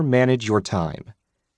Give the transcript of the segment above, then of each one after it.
manage your time.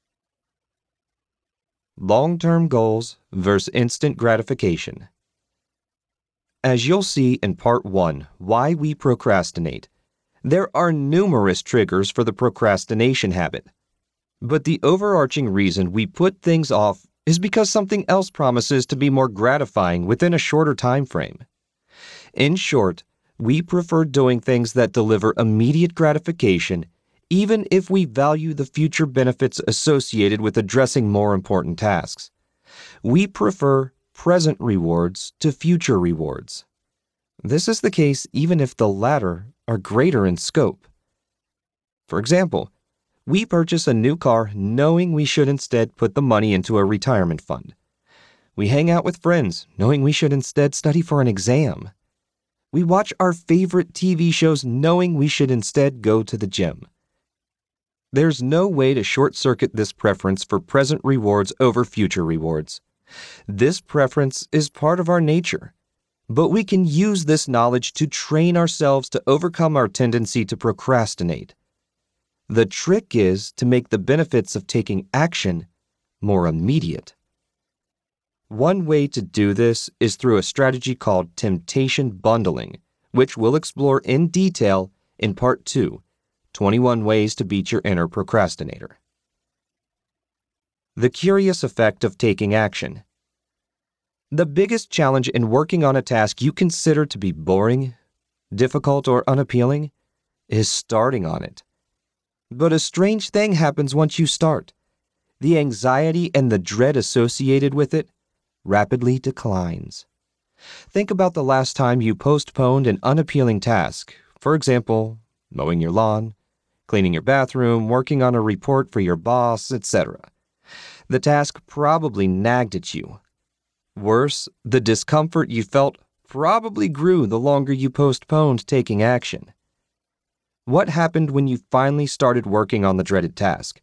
Long-term goals versus instant gratification. As you'll see in Part 1, Why We Procrastinate, there are numerous triggers for the procrastination habit. But the overarching reason we put things off is because something else promises to be more gratifying within a shorter time frame. In short, we prefer doing things that deliver immediate gratification even if we value the future benefits associated with addressing more important tasks. We prefer present rewards to future rewards. This is the case even if the latter are greater in scope. For example, we purchase a new car knowing we should instead put the money into a retirement fund. We hang out with friends knowing we should instead study for an exam. We watch our favorite TV shows knowing we should instead go to the gym. There's no way to short-circuit this preference for present rewards over future rewards. This preference is part of our nature, but we can use this knowledge to train ourselves to overcome our tendency to procrastinate. The trick is to make the benefits of taking action more immediate. One way to do this is through a strategy called temptation bundling, which we'll explore in detail in Part 2, 21 Ways to Beat Your Inner Procrastinator. The curious effect of taking action. The biggest challenge in working on a task you consider to be boring, difficult, or unappealing is starting on it. But a strange thing happens once you start. The anxiety and the dread associated with it rapidly declines. Think about the last time you postponed an unappealing task, for example, mowing your lawn, cleaning your bathroom, working on a report for your boss, etc. The task probably nagged at you. Worse, the discomfort you felt probably grew the longer you postponed taking action. What happened when you finally started working on the dreaded task?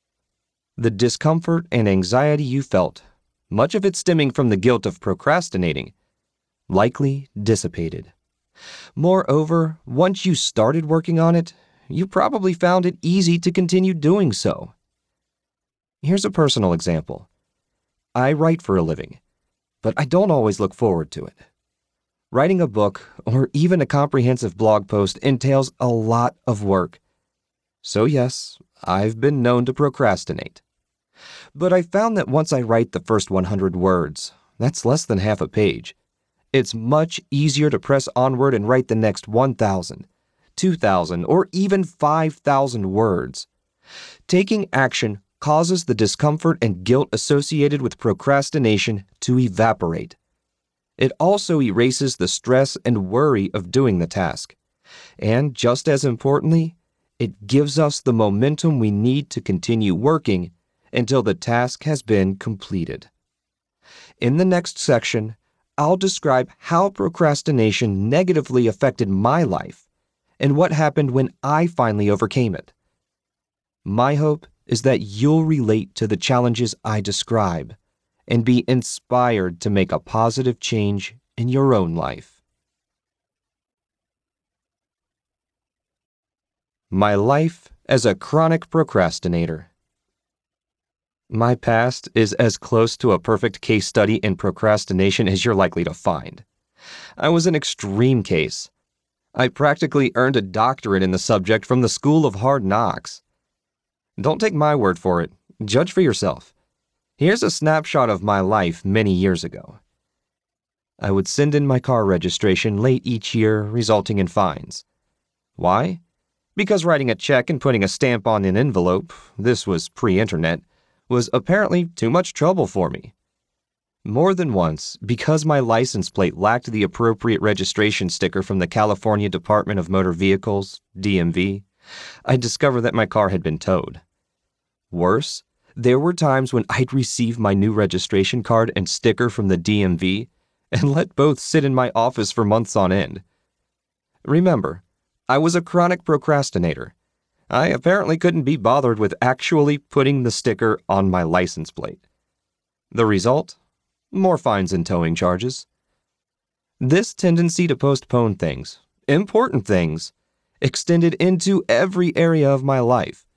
The discomfort and anxiety you felt, much of it stemming from the guilt of procrastinating, likely dissipated. Moreover, once you started working on it, you probably found it easy to continue doing so. Here's a personal example. I write for a living, but I don't always look forward to it. Writing a book or even a comprehensive blog post entails a lot of work. So yes, I've been known to procrastinate. But I found that once I write the first 100 words, that's less than half a page, it's much easier to press onward and write the next 1,000, 2,000, or even 5,000 words. Taking action causes the discomfort and guilt associated with procrastination to evaporate. It also erases the stress and worry of doing the task. And just as importantly, it gives us the momentum we need to continue working until the task has been completed. In the next section, I'll describe how procrastination negatively affected my life and what happened when I finally overcame it. My hope is that you'll relate to the challenges I describe and be inspired to make a positive change in your own life. My life as a chronic procrastinator. My past is as close to a perfect case study in procrastination as you're likely to find. I was an extreme case. I practically earned a doctorate in the subject from the School of Hard Knocks. Don't take my word for it. Judge for yourself. Here's a snapshot of my life many years ago. I would send in my car registration late each year, resulting in fines. Why? Because writing a check and putting a stamp on an envelope, this was pre-internet, was apparently too much trouble for me. More than once, because my license plate lacked the appropriate registration sticker from the California Department of Motor Vehicles, DMV, I discovered that my car had been towed. Worse, there were times when I'd receive my new registration card and sticker from the DMV and let both sit in my office for months on end. Remember, I was a chronic procrastinator. I apparently couldn't be bothered with actually putting the sticker on my license plate. The result? More fines and towing charges. This tendency to postpone things, important things, extended into every area of my life.